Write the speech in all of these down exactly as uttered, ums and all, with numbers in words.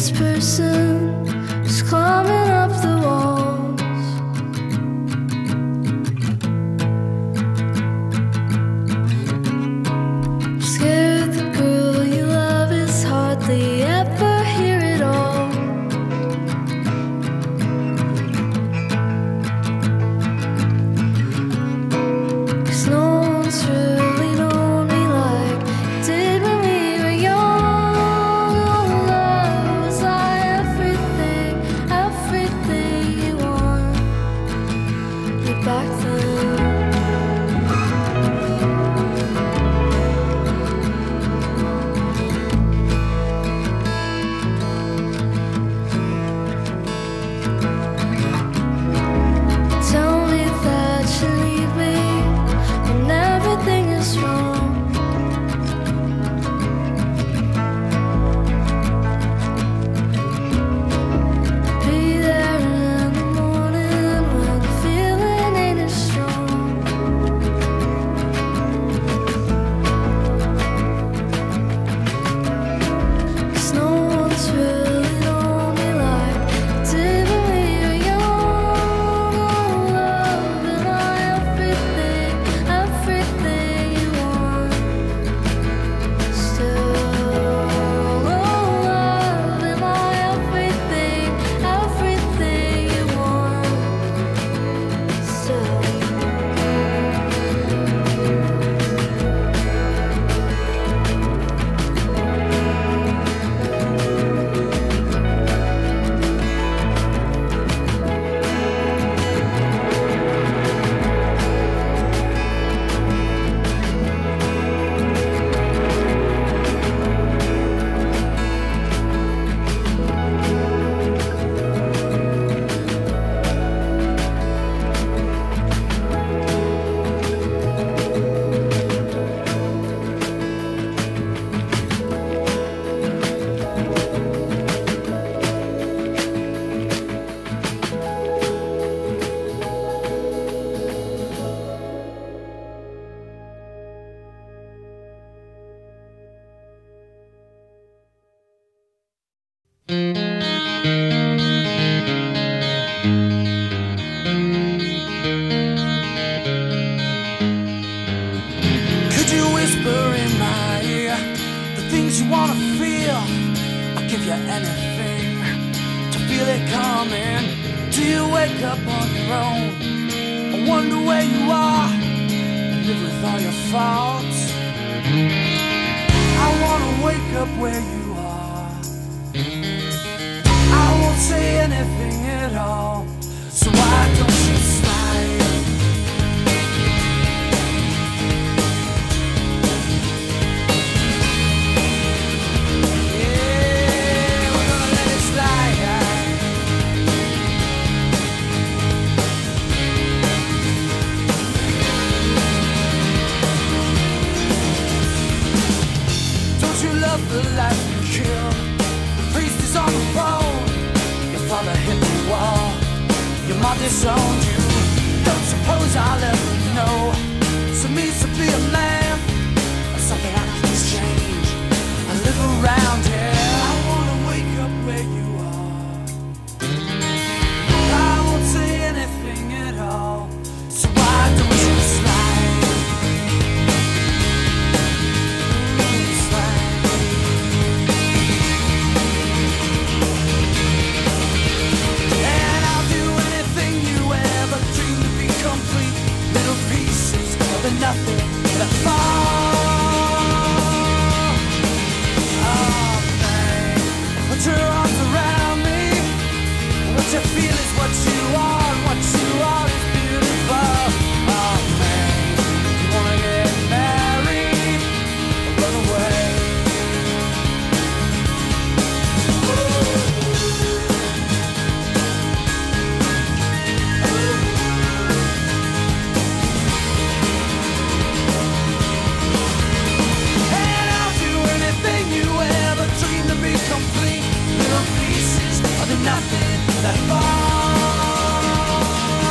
this person is climbing up the walls. Scared the girl you love is hardly ever here at all. Cause no one's really known me like it did when we were young. Oh, love, was I everything, everything you wanted back then? Tell me that you need me when everything is wrong. Be there in the morning when the feeling ain't as strong. Cause no one's really known me like it did when we were young. Oh, love, am I everything, everything you want still? Oh, love, am I everything, everything you want still? Could you whisper in my ear the things you wanna feel? I'll give you anything to feel it coming. Do you wake up on your own? I wonder where you are and live with all your faults. I wanna wake up where you are. I won't say anything at all. So why don't you slide? Yeah, we're gonna let it slide. Don't you love the life you kill? The priest is on the phone. Your father hit the wall. Your mom disowned you. Don't suppose I'll ever know. So means to be a man, something I can exchange. I live around here. I wanna wake up where you are. I won't say anything at all. So why don't you slide? Mm, slide. And I'll do anything you ever dreamed to be complete. Little pieces of the nothing that fall. Oh, man. Put your arms around me. What you feel is what you are, and what you are is beautiful. Oh, man. You wanna get married or run away? And I'll do anything you ever dreamed to be complete. Little pieces of the nothing that fall.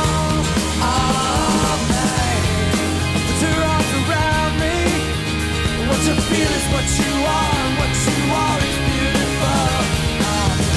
Oh, man. Put your arms around me. What you feel is what you are, and what you are is beautiful. Oh,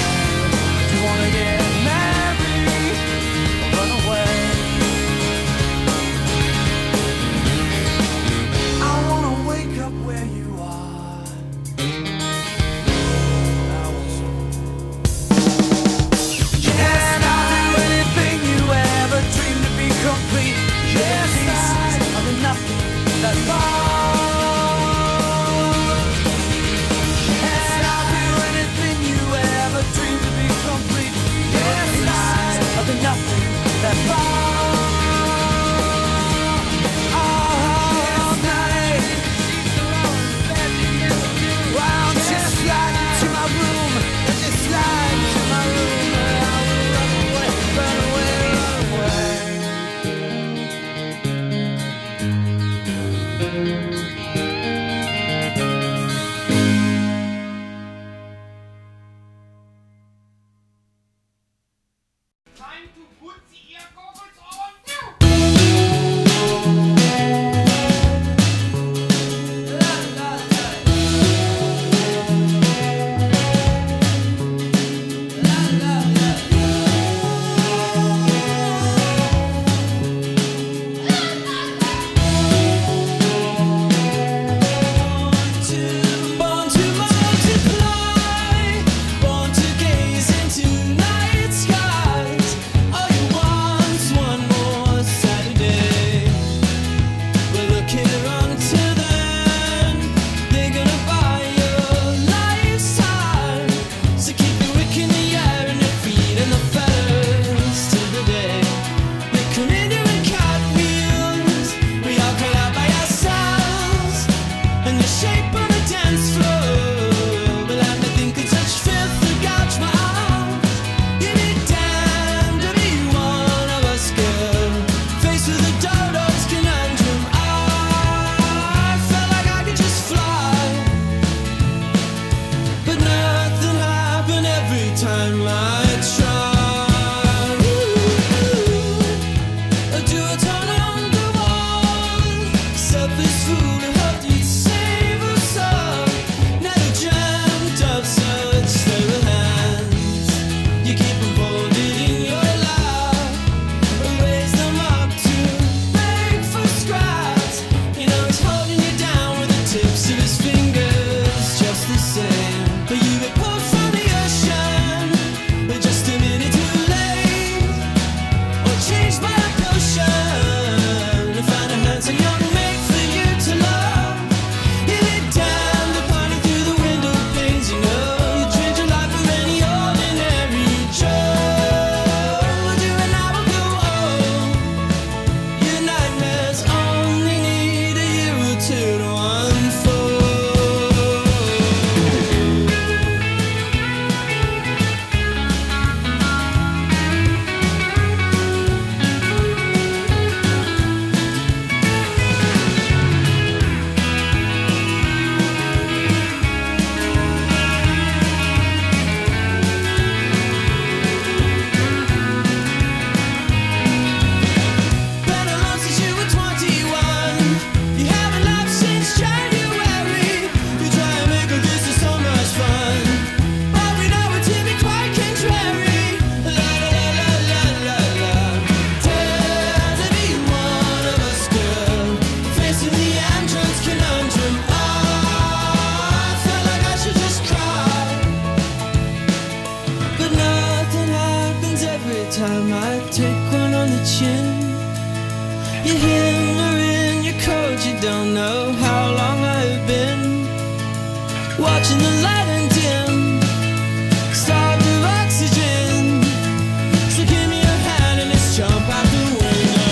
might take one on the chin. You're hammering your chords, you don't know how long I've been watching the light and dim, starved of oxygen. So give me your hand and let's jump out the window.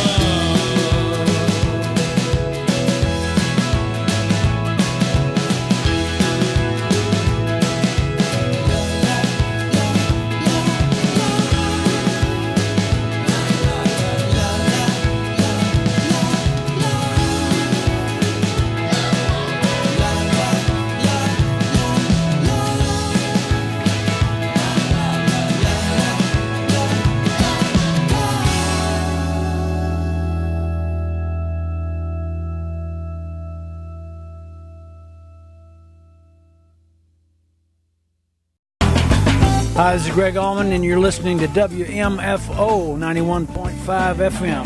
Hi, this is Greg Allman, and you're listening to W M F O ninety-one point five F M.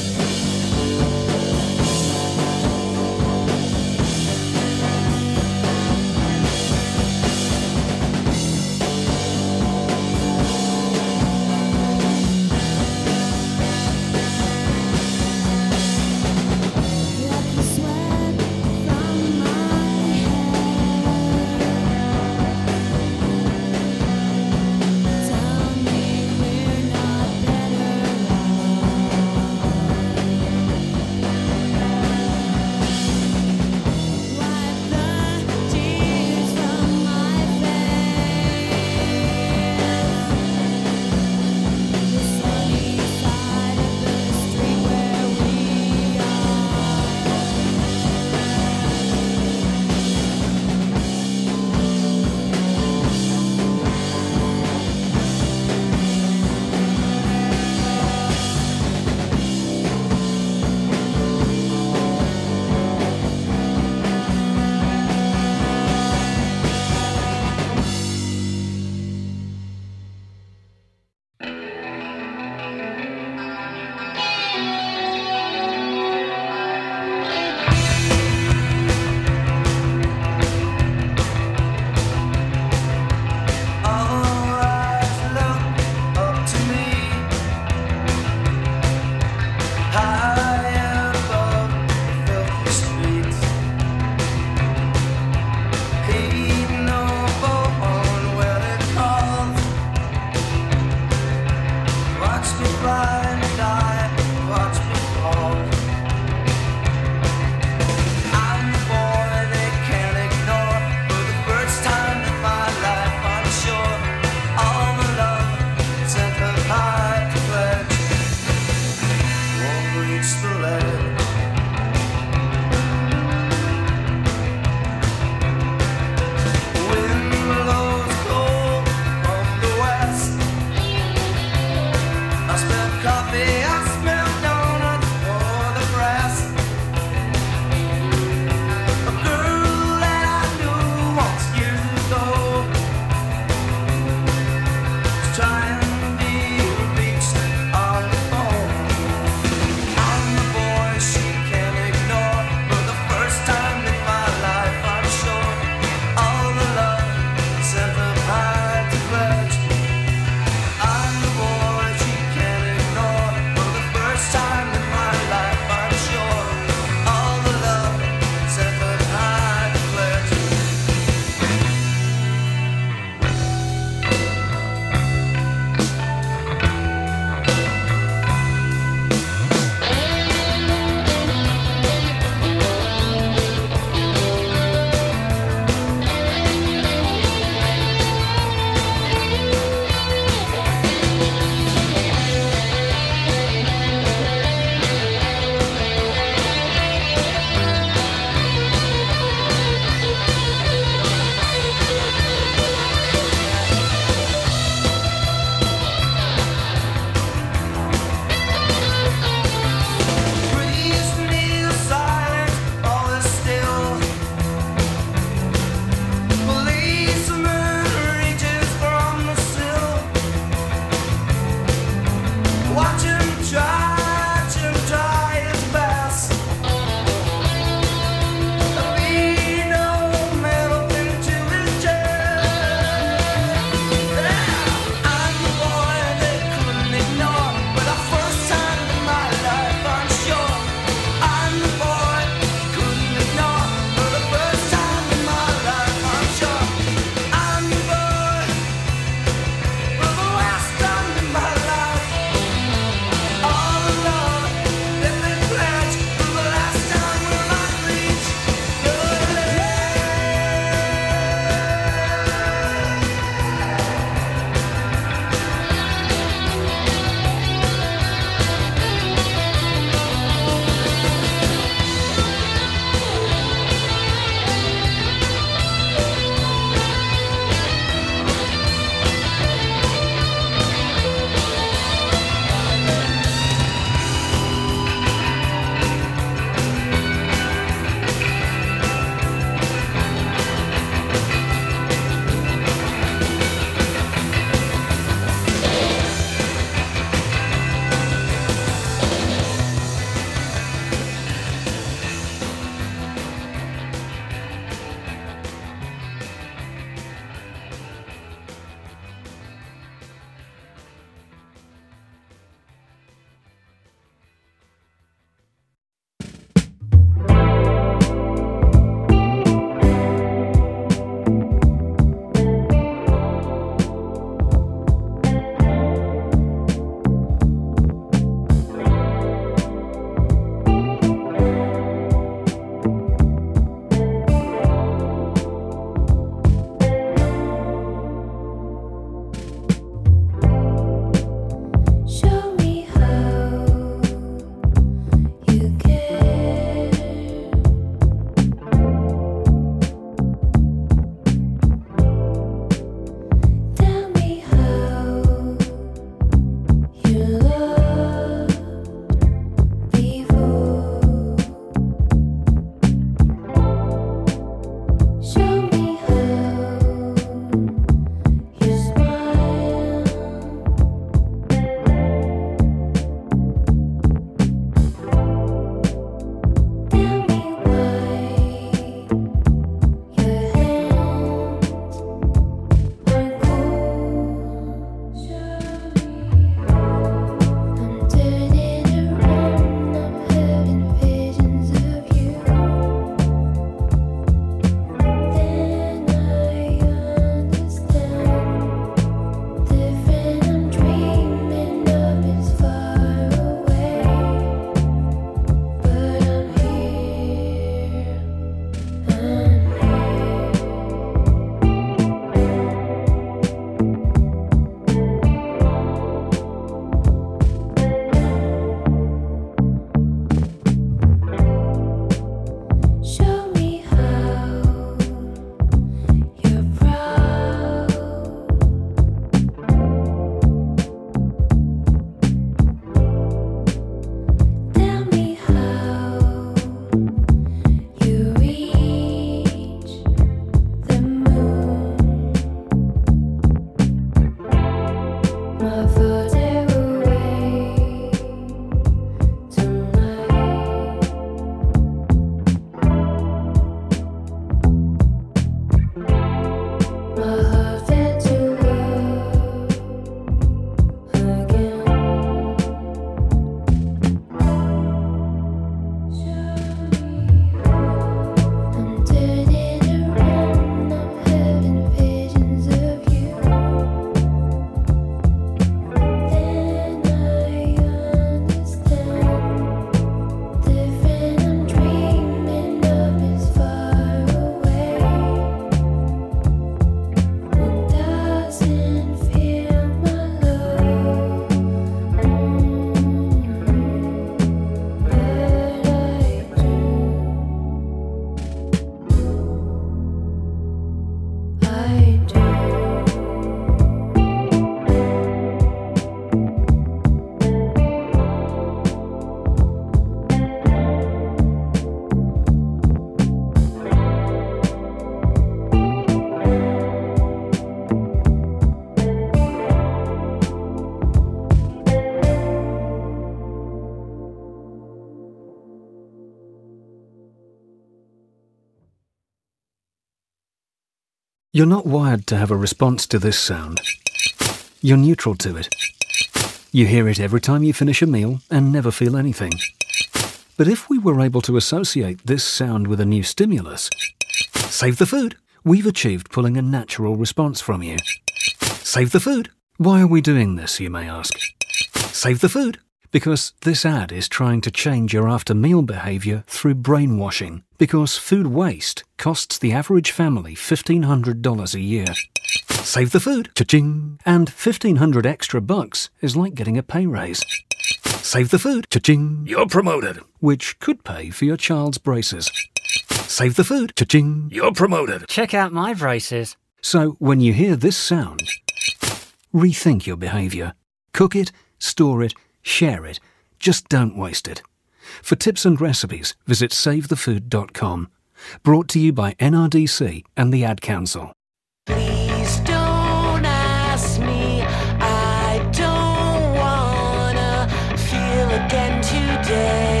You're not wired to have a response to this sound. You're neutral to it. You hear it every time you finish a meal and never feel anything. But if we were able to associate this sound with a new stimulus, save the food, we've achieved pulling a natural response from you. Save the food. Why are we doing this, you may ask? Save the food. Because this ad is trying to change your after-meal behaviour through brainwashing. Because food waste costs the average family fifteen hundred dollars a year. Save the food. Cha-ching. And fifteen hundred extra bucks is like getting a pay raise. Save the food. Cha-ching. You're promoted. Which could pay for your child's braces. Save the food. Cha-ching. You're promoted. Check out my braces. So when you hear this sound, rethink your behaviour. Cook it, store it, share it. Just don't waste it. For tips and recipes, visit save the food dot com. Brought to you by N R D C and the Ad Council. Please don't ask me. I don't wanna feel again today.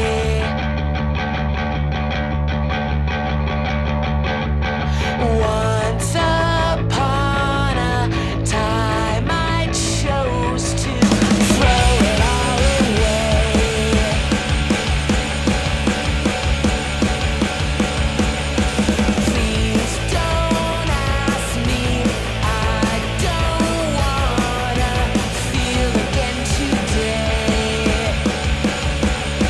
Once upon a time I chose to throw it all away. Please don't ask me. I don't wanna feel again today.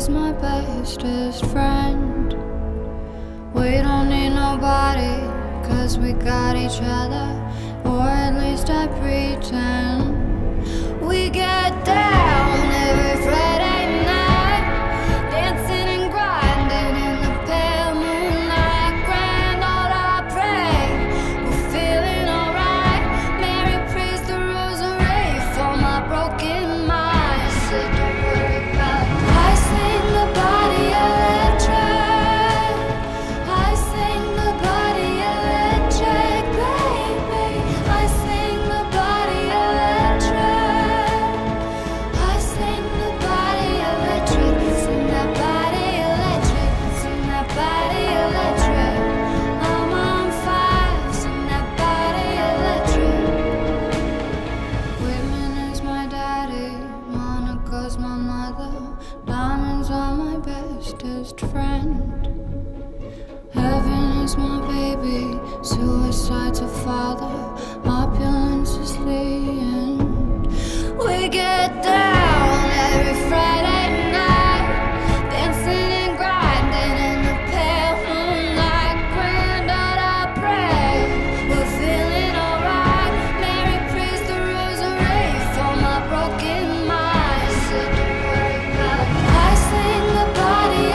is my bestest friend. We don't need nobody, cause we got each other, or at least I pretend. We get down every Friday night, dancing and grinding in the pale moonlight. Grand Lord, I pray we're feeling alright. Mary prays the rosary for my broken mind. Said don't worry about it. I sing the body electric. I sing the body electric, baby. I sing the body electric. I sing the body electric. Sing that body electric. Sing that body electric. I'm on fire. Sing that body electric. Whitman is my daddy. Monica's my mother. Diamonds are my bestest friend. Heaven is my baby, suicide's a father, opulence is the end. We get down every Friday night, dancing and grinding in the pale moonlight. Grand Lord, I pray we're feeling alright. Mary prays the rosary for my broken mind. Said don't worry about it. I sing the body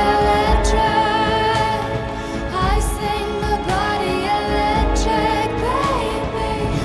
electric. I sing the body electric, baby.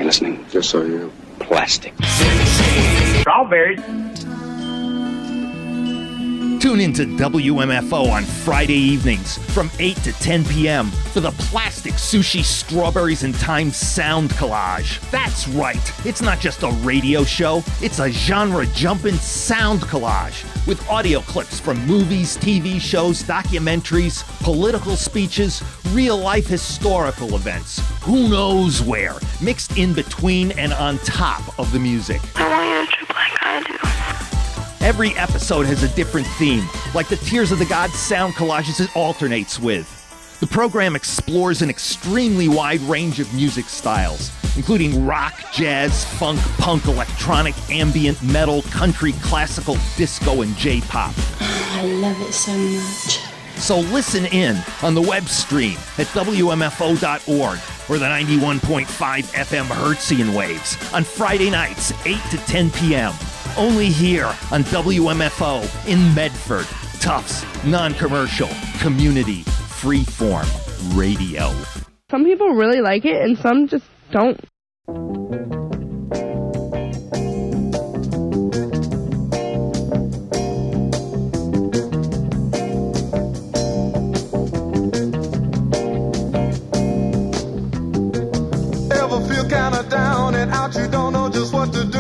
listening? Yes, I am. Plastic. Strawberries. Tune in to W M F O on Friday evenings from eight to ten p.m. for the Plastic Sushi Strawberries and Time Sound Collage. That's right, it's not just a radio show, it's a genre-jumping sound collage with audio clips from movies, T V shows, documentaries, political speeches, real-life historical events, who knows where, mixed in between and on top of the music. I want you to trip like I do. Every episode has a different theme, like the Tears of the Gods sound collages it alternates with. The program explores an extremely wide range of music styles, including rock, jazz, funk, punk, electronic, ambient, metal, country, classical, disco, and J-pop. I love it so much. So listen in on the web stream at W M F O dot org or the ninety-one point five F M Hertzian waves on Friday nights, eight to ten p.m. Only here on W M F O in Medford. Tufts, non-commercial, community, freeform radio. Some people really like it and some just don't. Ever feel kinda down and out, you don't know just what to do?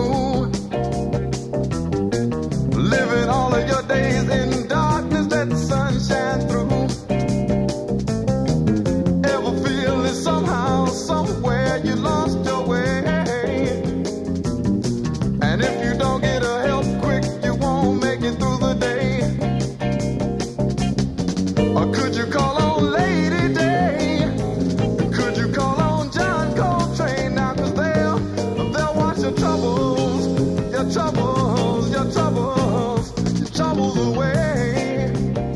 Living all of your days in darkness, let the sun shine through. Ever feel that somehow, somewhere you lost your way? And if you don't get a help quick, you won't make it through the day. Or could you call on Lady Day? Could you call on John Coltrane now? Cause they'll, they'll wash your troubles, your troubles, your troubles. Troubles away.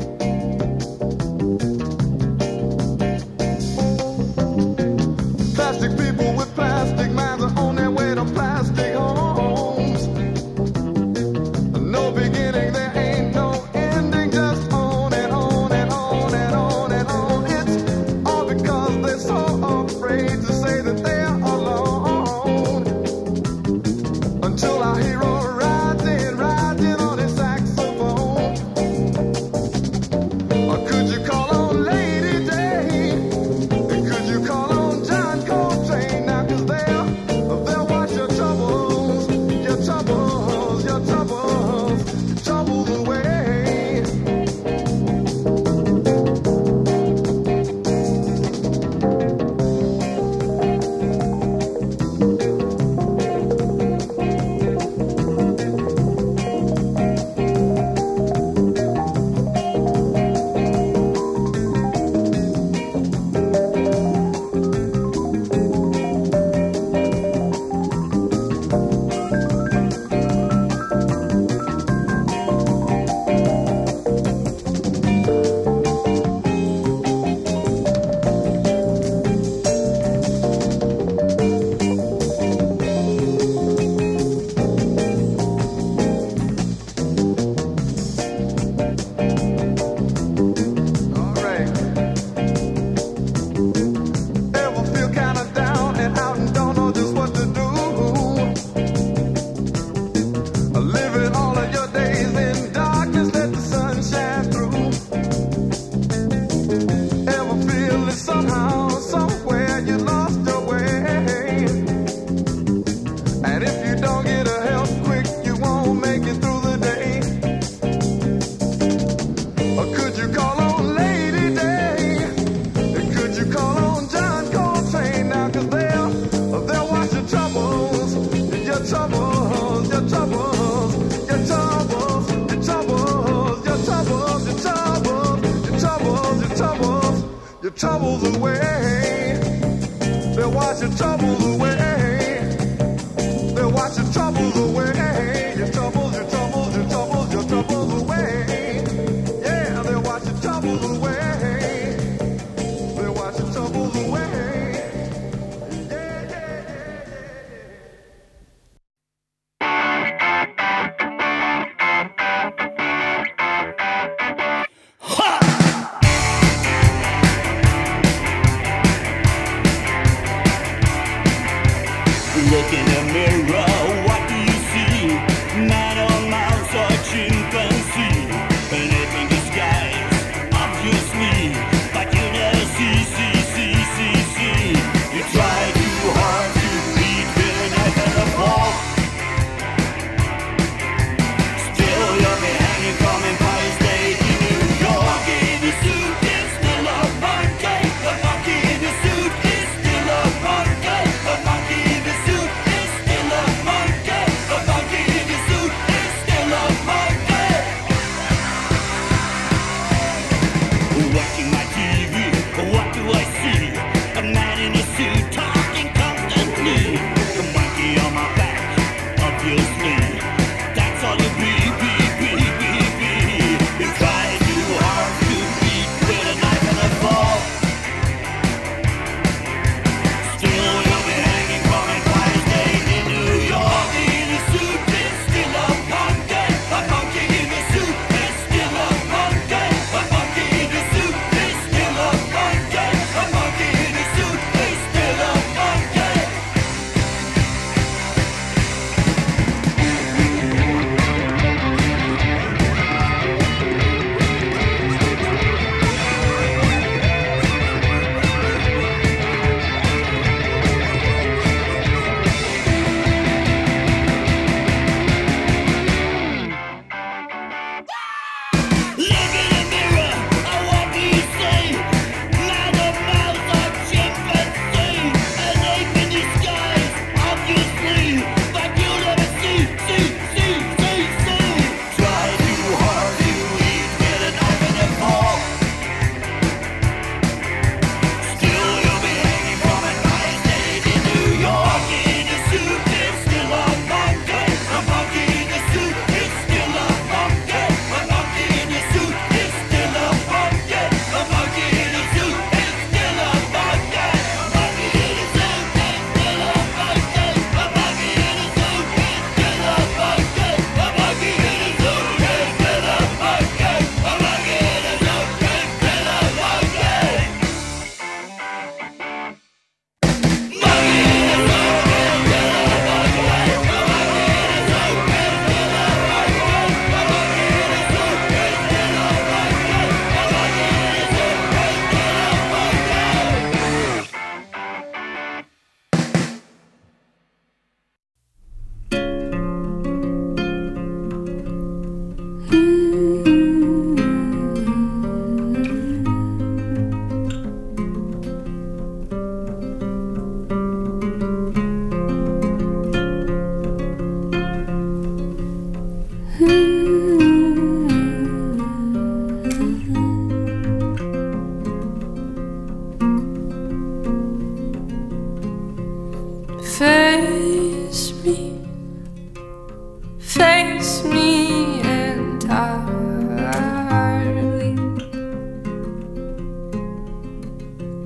Plastic people with plastic minds are on their way to plastic homes. No beginning, there ain't no ending, just on and on and on and on and on. It's all because they're so afraid to say that they're alone. Until our hero rides in, rides in on his saxophone. Or could you call on Lady Day? And could you call on John Coltrane now? Cause they'll, they'll wash your troubles, your troubles, your troubles, your troubles away. troubles away. They'll wash your troubles away. They'll wash your troubles away. Your troubles, your troubles, your troubles, your troubles away. Yeah, they'll wash your troubles away. They'll wash your troubles away.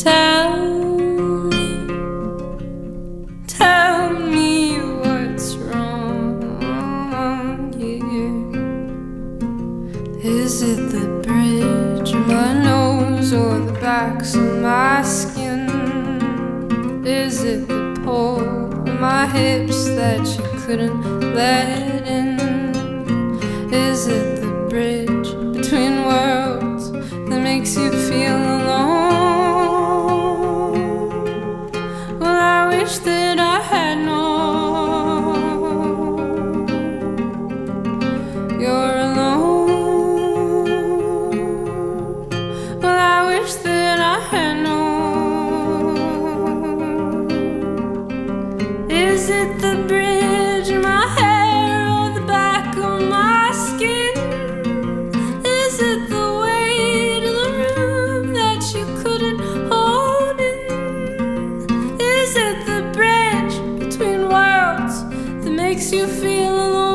tell me, tell me what's wrong here. Is it the bridge of my nose or the backs of my skin? Is it the pull of my hips that you couldn't let in? Is it the bridge between worlds that makes you feel alone? Well, I wish that I had known you're alone. Well, I wish that I had known. Is it the bridge in my hair or the back of my skin? Is it the weight of the room that you couldn't hold in? Is it the bridge between worlds that makes you feel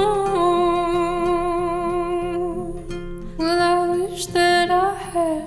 alone? Well, I wish that I had.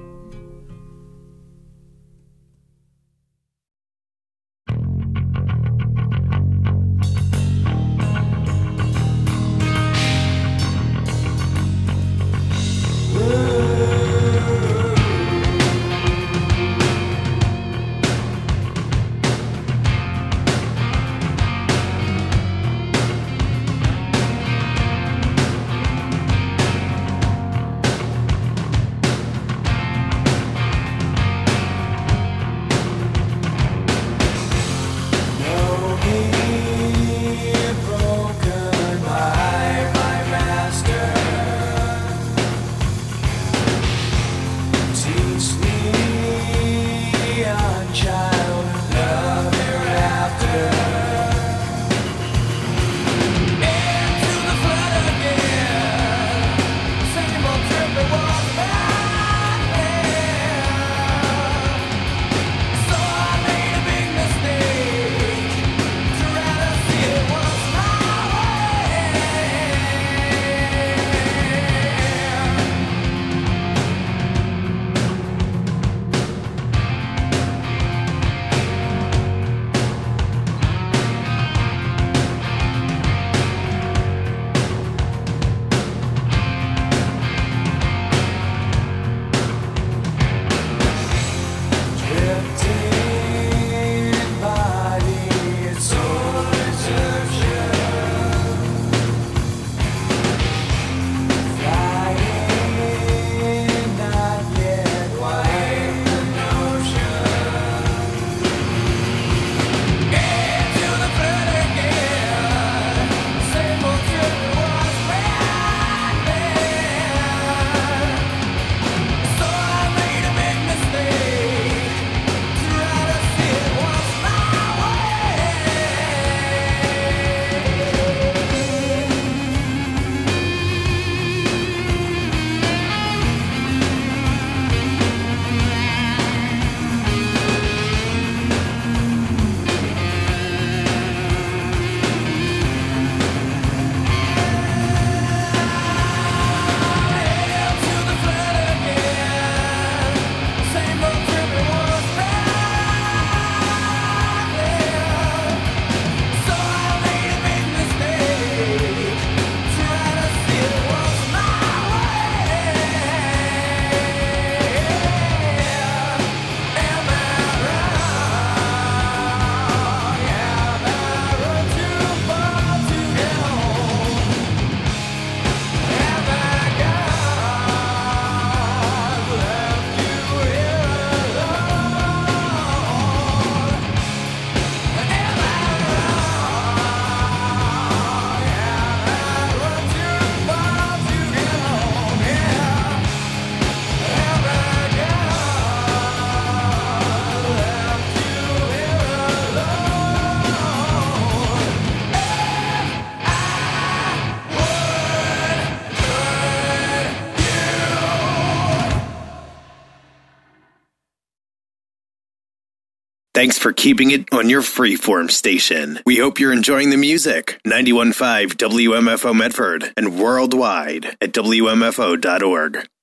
Thanks for keeping it on your freeform station. We hope you're enjoying the music. ninety-one point five W M F O Medford and worldwide at W M F O dot org.